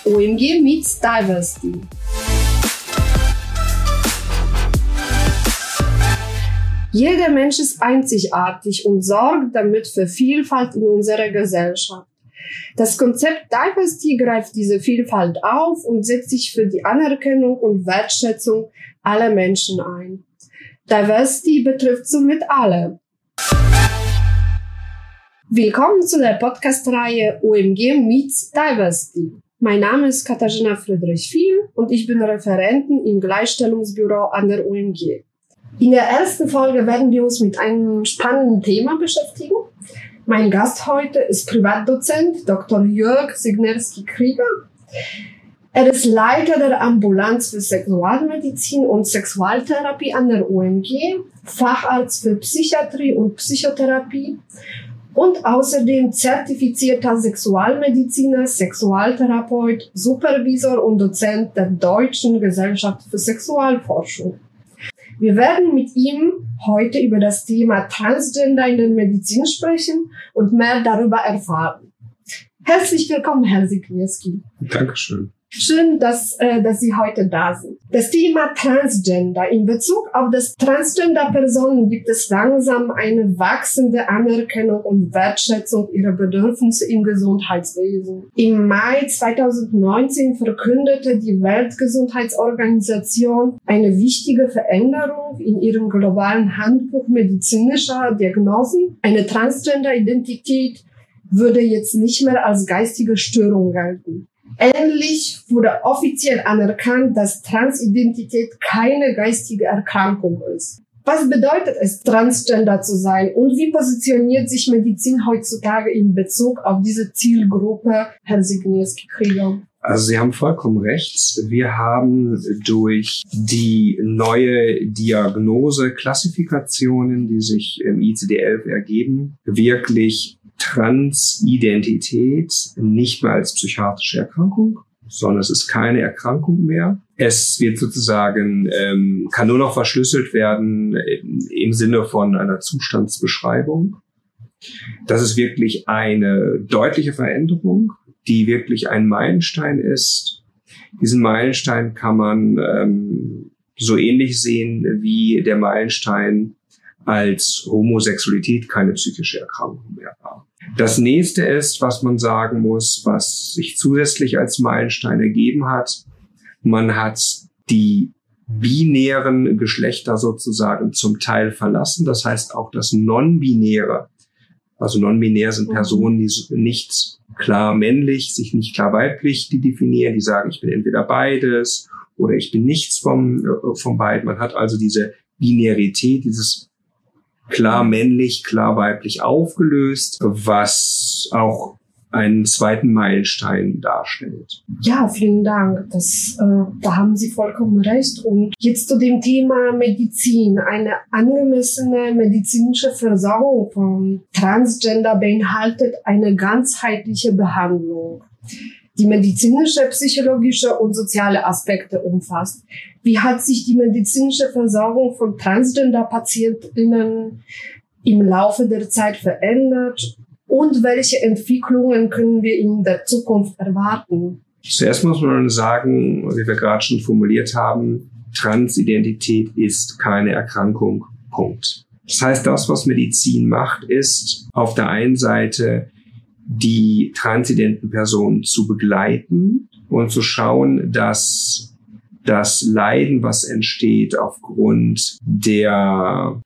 OMG meets Diversity. Jeder Mensch ist einzigartig und sorgt damit für Vielfalt in unserer Gesellschaft. Das Konzept Diversity greift diese Vielfalt auf und setzt sich für die Anerkennung und Wertschätzung aller Menschen ein. Diversity betrifft somit alle. Willkommen zu der Podcast-Reihe OMG meets Diversity. Mein Name ist Katharzyna Friedrich-Viel und ich bin Referentin im Gleichstellungsbüro an der OMG. In der ersten Folge werden wir uns mit einem spannenden Thema beschäftigen. Mein Gast heute ist Privatdozent Dr. Jörg Signerski-Krieger. Er ist Leiter der Ambulanz für Sexualmedizin und Sexualtherapie an der OMG, Facharzt für Psychiatrie und Psychotherapie und außerdem zertifizierter Sexualmediziner, Sexualtherapeut, Supervisor und Dozent der Deutschen Gesellschaft für Sexualforschung. Wir werden mit ihm heute über das Thema Transgender in der Medizin sprechen und mehr darüber erfahren. Herzlich willkommen, Herr Signerski. Dankeschön. Schön, dass Sie heute da sind. Das Thema Transgender. In Bezug auf das Transgender-Personen gibt es langsam eine wachsende Anerkennung und Wertschätzung ihrer Bedürfnisse im Gesundheitswesen. Im Mai 2019 verkündete die Weltgesundheitsorganisation eine wichtige Veränderung in ihrem globalen Handbuch medizinischer Diagnosen. Eine Transgender-Identität würde jetzt nicht mehr als geistige Störung gelten. Endlich wurde offiziell anerkannt, dass Transidentität keine geistige Erkrankung ist. Was bedeutet es, Transgender zu sein und wie positioniert sich Medizin heutzutage in Bezug auf diese Zielgruppe, Herr Signerski-Krieger? Also Sie haben vollkommen recht. Wir haben durch die neue Diagnose-Klassifikationen, die sich im ICD-11 ergeben, wirklich Transidentität nicht mehr als psychiatrische Erkrankung, sondern es ist keine Erkrankung mehr. Es wird sozusagen, kann nur noch verschlüsselt werden im Sinne von einer Zustandsbeschreibung. Das ist wirklich eine deutliche Veränderung, die wirklich ein Meilenstein ist. Diesen Meilenstein kann man so ähnlich sehen wie der Meilenstein, als Homosexualität keine psychische Erkrankung mehr war. Das nächste ist, was man sagen muss, was sich zusätzlich als Meilenstein ergeben hat. Man hat die binären Geschlechter sozusagen zum Teil verlassen. Das heißt auch das Non-Binäre. Also non-binär sind Personen, die nicht klar männlich, sich nicht klar weiblich definieren, die sagen, ich bin entweder beides oder ich bin nichts von beiden. Man hat also diese Binarität, dieses klar männlich, klar weiblich aufgelöst, was auch einen zweiten Meilenstein darstellt. Ja, vielen Dank. Da haben Sie vollkommen recht. Und jetzt zu dem Thema Medizin. Eine angemessene medizinische Versorgung von Transgender beinhaltet eine ganzheitliche Behandlung, die medizinische, psychologische und soziale Aspekte umfasst. Wie hat sich die medizinische Versorgung von Transgender-PatientInnen im Laufe der Zeit verändert und welche Entwicklungen können wir in der Zukunft erwarten? Zuerst muss man sagen, wie wir gerade schon formuliert haben, Transidentität ist keine Erkrankung. Punkt. Das heißt, das, was Medizin macht, ist auf der einen Seite die transidenten Personen zu begleiten und zu schauen, dass das Leiden, was entsteht aufgrund der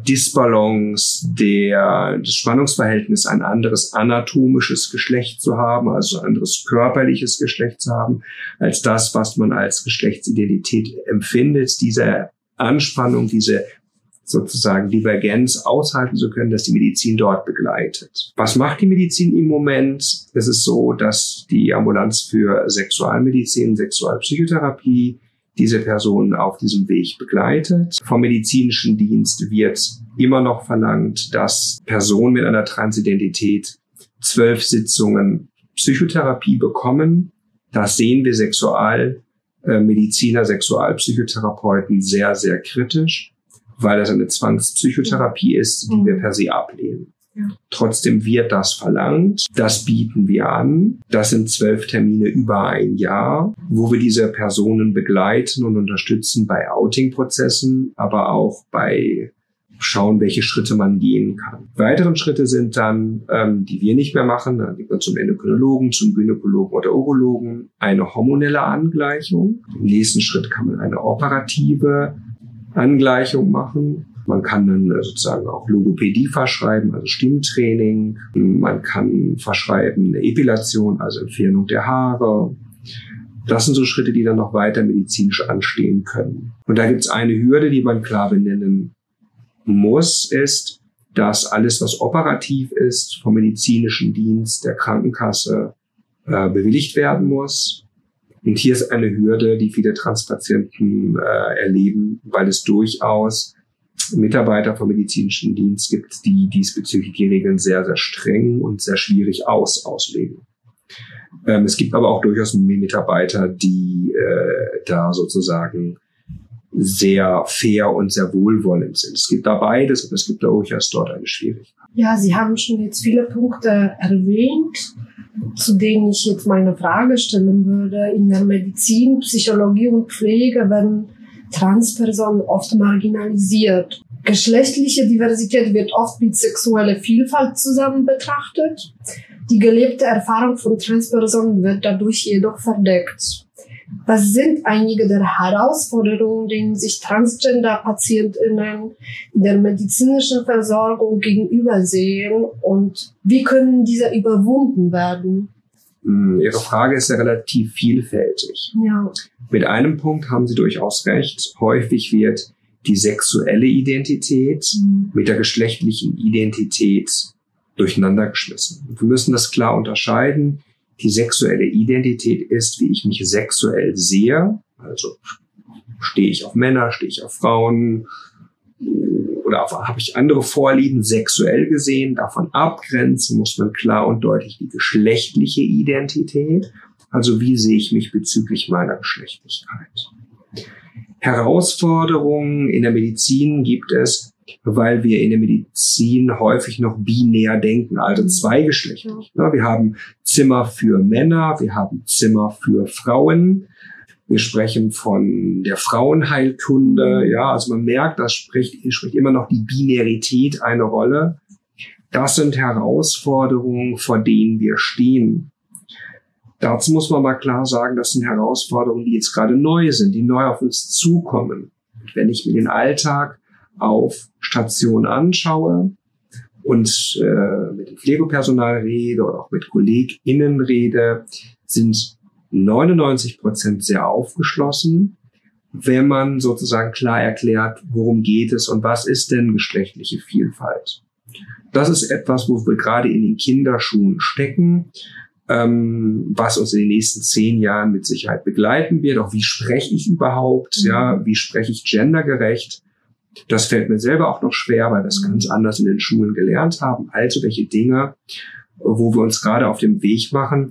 Disbalance, des Spannungsverhältnisses, ein anderes anatomisches Geschlecht zu haben, also ein anderes körperliches Geschlecht zu haben, als das, was man als Geschlechtsidentität empfindet, diese Anspannung, diese sozusagen Divergenz aushalten zu können, dass die Medizin dort begleitet. Was macht die Medizin im Moment? Es ist so, dass die Ambulanz für Sexualmedizin, Sexualpsychotherapie diese Personen auf diesem Weg begleitet. Vom medizinischen Dienst wird immer noch verlangt, dass Personen mit einer Transidentität 12 Sitzungen Psychotherapie bekommen. Das sehen wir Sexualmediziner, Sexualpsychotherapeuten sehr, sehr kritisch, weil das eine Zwangspsychotherapie ist, die wir per se ablehnen. Ja. Trotzdem wird das verlangt. Das bieten wir an. Das sind 12 Termine über ein Jahr, wo wir diese Personen begleiten und unterstützen bei Outing-Prozessen, aber auch bei schauen, welche Schritte man gehen kann. Weitere Schritte sind dann, die wir nicht mehr machen, dann geht man zum Endokrinologen, zum Gynäkologen oder Urologen, eine hormonelle Angleichung. Im nächsten Schritt kann man eine operative Angleichung machen. Man kann dann sozusagen auch Logopädie verschreiben, also Stimmtraining. Man kann verschreiben eine Epilation, also Entfernung der Haare. Das sind so Schritte, die dann noch weiter medizinisch anstehen können. Und da gibt es eine Hürde, die man klar benennen muss, ist, dass alles, was operativ ist, vom medizinischen Dienst der Krankenkasse bewilligt werden muss. Und hier ist eine Hürde, die viele Transpatienten erleben, weil es durchaus Mitarbeiter vom medizinischen Dienst gibt, die diesbezüglich die Regeln sehr, sehr streng und sehr schwierig auslegen. Es gibt aber auch durchaus Mitarbeiter, die da sozusagen sehr fair und sehr wohlwollend sind. Es gibt da beides, aber es gibt da durchaus dort eine Schwierigkeit. Ja, Sie haben schon jetzt viele Punkte erwähnt, zu denen ich jetzt meine Frage stellen würde. In der Medizin, Psychologie und Pflege werden Transpersonen oft marginalisiert. Geschlechtliche Diversität wird oft mit sexueller Vielfalt zusammen betrachtet. Die gelebte Erfahrung von Transpersonen wird dadurch jedoch verdeckt. Was sind einige der Herausforderungen, denen sich Transgender-PatientInnen in der medizinischen Versorgung gegenübersehen und wie können diese überwunden werden? Ihre Frage ist ja relativ vielfältig. Ja. Mit einem Punkt haben Sie durchaus recht. Häufig wird die sexuelle Identität mit der geschlechtlichen Identität durcheinander geschmissen. Wir müssen das klar unterscheiden. Die sexuelle Identität ist, wie ich mich sexuell sehe. Also stehe ich auf Männer, stehe ich auf Frauen oder habe ich andere Vorlieben sexuell gesehen. Davon abgrenzen muss man klar und deutlich die geschlechtliche Identität. Also wie sehe ich mich bezüglich meiner Geschlechtlichkeit? Herausforderungen in der Medizin gibt es, weil wir in der Medizin häufig noch binär denken, also zweigeschlechtlich. Wir haben Zimmer für Männer, wir haben Zimmer für Frauen. Wir sprechen von der Frauenheilkunde. Ja, also man merkt, das spricht immer noch die Binarität eine Rolle. Das sind Herausforderungen, vor denen wir stehen. Dazu muss man mal klar sagen, das sind Herausforderungen, die jetzt gerade neu sind, die neu auf uns zukommen. Und wenn ich mir den Alltag auf Station anschaue und mit dem Pflegepersonal rede oder auch mit KollegInnen rede, sind 99% sehr aufgeschlossen, wenn man sozusagen klar erklärt, worum geht es und was ist denn geschlechtliche Vielfalt. Das ist etwas, wo wir gerade in den Kinderschuhen stecken, was uns in den nächsten 10 Jahren mit Sicherheit begleiten wird. Auch wie spreche ich überhaupt? Ja, wie spreche ich gendergerecht? Das fällt mir selber auch noch schwer, weil wir das ganz anders in den Schulen gelernt haben. Also welche Dinge, wo wir uns gerade auf dem Weg machen.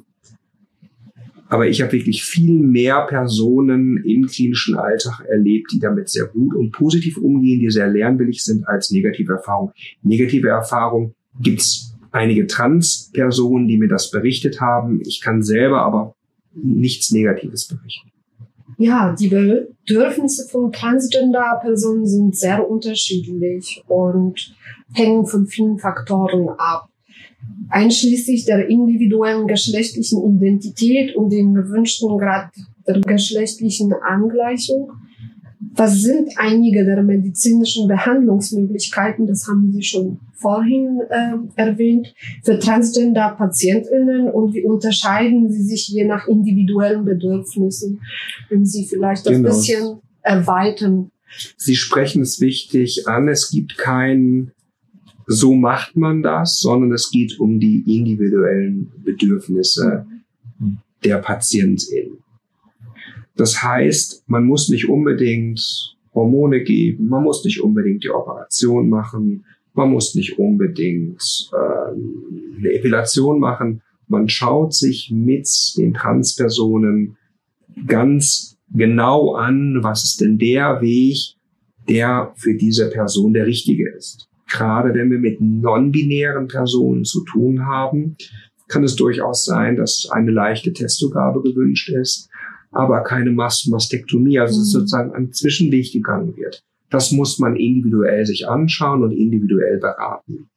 Aber ich habe wirklich viel mehr Personen im klinischen Alltag erlebt, die damit sehr gut und positiv umgehen, die sehr lernwillig sind als negative Erfahrung. Negative Erfahrung gibt's einige Trans-Personen, die mir das berichtet haben. Ich kann selber aber nichts Negatives berichten. Ja, die Bedürfnisse von Transgender-Personen sind sehr unterschiedlich und hängen von vielen Faktoren ab, einschließlich der individuellen geschlechtlichen Identität und dem gewünschten Grad der geschlechtlichen Angleichung. Was sind einige der medizinischen Behandlungsmöglichkeiten, das haben Sie schon vorhin erwähnt, für Transgender-PatientInnen und wie unterscheiden sie sich je nach individuellen Bedürfnissen? Wenn Sie vielleicht das bisschen erweitern. Sie sprechen es wichtig an, es gibt kein so macht man das, sondern es geht um die individuellen Bedürfnisse der PatientInnen. Das heißt, man muss nicht unbedingt Hormone geben, man muss nicht unbedingt die Operation machen, man muss nicht unbedingt eine Epilation machen. Man schaut sich mit den Transpersonen ganz genau an, was ist denn der Weg, der für diese Person der richtige ist. gerade wenn wir mit non-binären Personen zu tun haben, kann es durchaus sein, dass eine leichte Testogabe gewünscht ist, aber keine Mastektomie, also sozusagen ein Zwischenweg gegangen wird. Das muss man individuell sich anschauen und individuell beraten.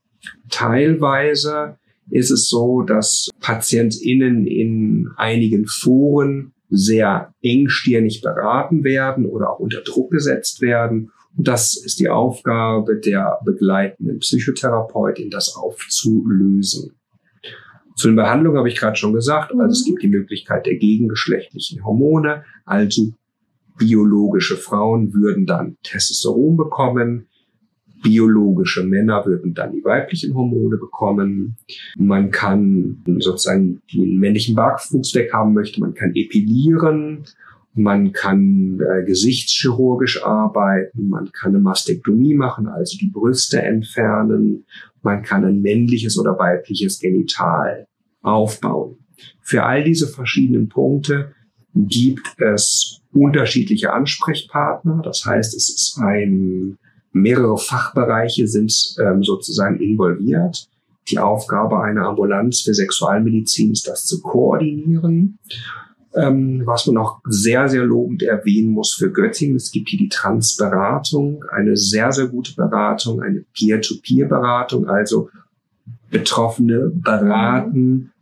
Teilweise ist es so, dass PatientInnen in einigen Foren sehr engstirnig beraten werden oder auch unter Druck gesetzt werden. Und das ist die Aufgabe der begleitenden Psychotherapeutin, das aufzulösen. Zu den Behandlungen habe ich gerade schon gesagt, also es gibt die Möglichkeit der gegengeschlechtlichen Hormone, also biologische Frauen würden dann Testosteron bekommen, biologische Männer würden dann die weiblichen Hormone bekommen. Man kann sozusagen den männlichen Bartwuchs weghaben möchte, man kann epilieren, man kann gesichtschirurgisch arbeiten, man kann eine Mastektomie machen, also die Brüste entfernen, man kann ein männliches oder weibliches Genital aufbauen. Für all diese verschiedenen Punkte gibt es unterschiedliche Ansprechpartner. Das heißt, es ist mehrere Fachbereiche sind sozusagen involviert. Die Aufgabe einer Ambulanz für Sexualmedizin ist, das zu koordinieren. Was man auch sehr, sehr lobend erwähnen muss für Göttingen, es gibt hier die Transberatung, eine sehr, sehr gute Beratung, eine Peer-to-Peer-Beratung, also Betroffene beraten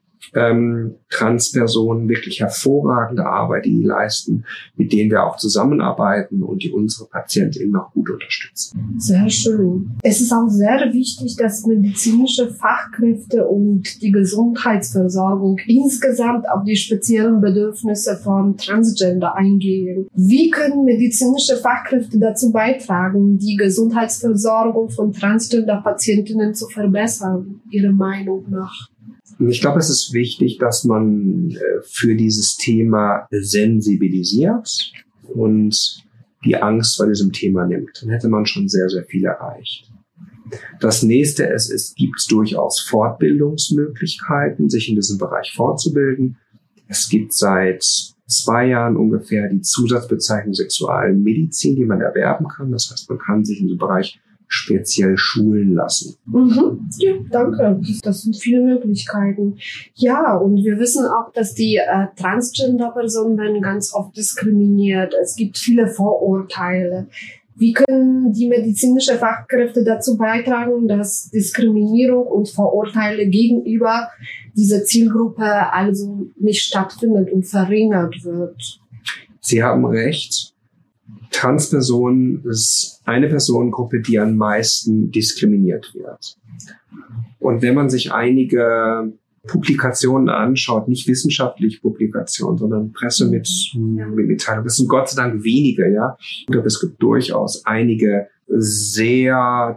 Transpersonen, wirklich hervorragende Arbeit, die leisten, mit denen wir auch zusammenarbeiten und die unsere PatientInnen auch gut unterstützen. Sehr schön. Es ist auch sehr wichtig, dass medizinische Fachkräfte und die Gesundheitsversorgung insgesamt auf die speziellen Bedürfnisse von Transgender eingehen. Wie können medizinische Fachkräfte dazu beitragen, die Gesundheitsversorgung von Transgender-Patientinnen zu verbessern, Ihrer Meinung nach? Ich glaube, es ist wichtig, dass man für dieses Thema sensibilisiert und die Angst vor diesem Thema nimmt. Dann hätte man schon sehr, sehr viel erreicht. Das nächste ist, es gibt durchaus Fortbildungsmöglichkeiten, sich in diesem Bereich fortzubilden. Es gibt seit 2 Jahren ungefähr die Zusatzbezeichnung Sexualmedizin, die man erwerben kann. Das heißt, man kann sich in diesem Bereich speziell schulen lassen. Ja, danke. Das sind viele Möglichkeiten. Ja, und wir wissen auch, dass die Transgender-Personen werden ganz oft diskriminiert. Es gibt viele Vorurteile. Wie können die medizinischen Fachkräfte dazu beitragen, dass Diskriminierung und Vorurteile gegenüber dieser Zielgruppe also nicht stattfindet und verringert wird? Sie haben recht. Transpersonen ist eine Personengruppe, die am meisten diskriminiert wird. Und wenn man sich einige Publikationen anschaut, nicht wissenschaftliche Publikationen, sondern Pressemitteilungen, das sind Gott sei Dank wenige, ja. Aber es gibt durchaus einige sehr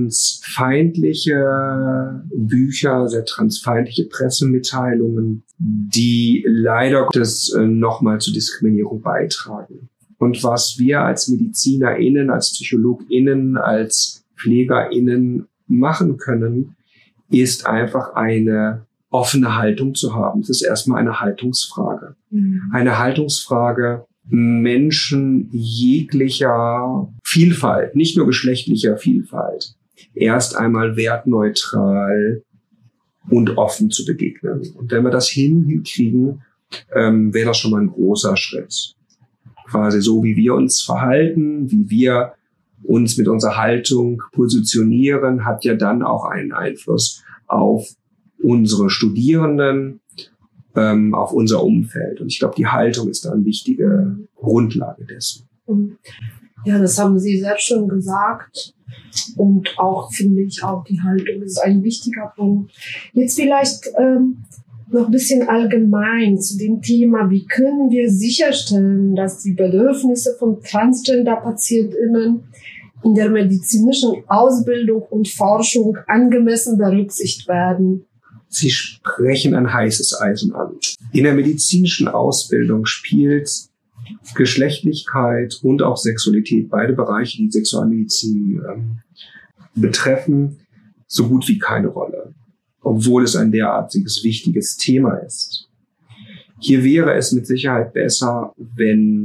transfeindliche Bücher, sehr transfeindliche Pressemitteilungen, die leider Gottes nochmal zur Diskriminierung beitragen. Und was wir als MedizinerInnen, als PsychologInnen, als PflegerInnen machen können, ist einfach eine offene Haltung zu haben. Das ist erstmal eine Haltungsfrage. Eine Haltungsfrage, Menschen jeglicher Vielfalt, nicht nur geschlechtlicher Vielfalt, erst einmal wertneutral und offen zu begegnen. Und wenn wir das hinkriegen, wäre das schon mal ein großer Schritt. Quasi so, wie wir uns verhalten, wie wir uns mit unserer Haltung positionieren, hat ja dann auch einen Einfluss auf unsere Studierenden, auf unser Umfeld. Und ich glaube, die Haltung ist da eine wichtige Grundlage dessen. Ja, das haben Sie selbst schon gesagt. Und auch, finde ich, auch die Haltung ist ein wichtiger Punkt. Jetzt vielleicht noch ein bisschen allgemein zu dem Thema, wie können wir sicherstellen, dass die Bedürfnisse von Transgender-PatientInnen in der medizinischen Ausbildung und Forschung angemessen berücksichtigt werden? Sie sprechen ein heißes Eisen an. In der medizinischen Ausbildung spielt Geschlechtlichkeit und auch Sexualität, beide Bereiche, die Sexualmedizin betreffen, so gut wie keine Rolle, obwohl es ein derartiges wichtiges Thema ist. Hier wäre es mit Sicherheit besser, wenn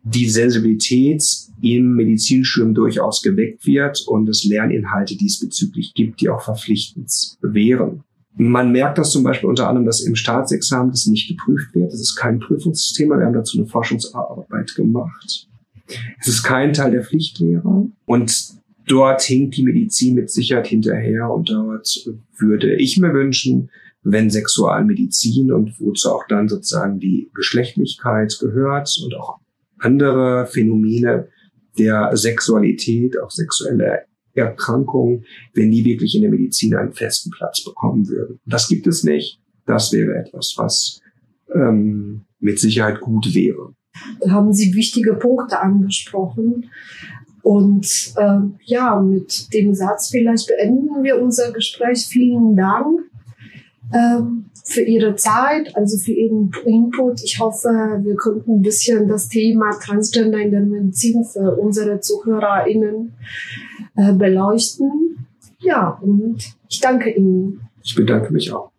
die Sensibilität im Medizinstudium durchaus geweckt wird und es Lerninhalte diesbezüglich gibt, die auch verpflichtend wären. Man merkt das zum Beispiel unter anderem, dass im Staatsexamen das nicht geprüft wird. Das ist kein Prüfungssystem. Wir haben dazu eine Forschungsarbeit gemacht. Es ist kein Teil der Pflichtlehre. Und dort hinkt die Medizin mit Sicherheit hinterher. Und dort würde ich mir wünschen, wenn Sexualmedizin und wozu auch dann sozusagen die Geschlechtlichkeit gehört und auch andere Phänomene der Sexualität, auch sexuelle Erkrankungen, wenn die wirklich in der Medizin einen festen Platz bekommen würden. Das gibt es nicht. Das wäre etwas, was mit Sicherheit gut wäre. Da haben Sie wichtige Punkte angesprochen. Und mit dem Satz vielleicht beenden wir unser Gespräch. Vielen Dank für Ihre Zeit, also für Ihren Input. Ich hoffe, wir konnten ein bisschen das Thema Transgender in der Medizin für unsere ZuhörerInnen beleuchten. Ja, und ich danke Ihnen. Ich bedanke mich auch.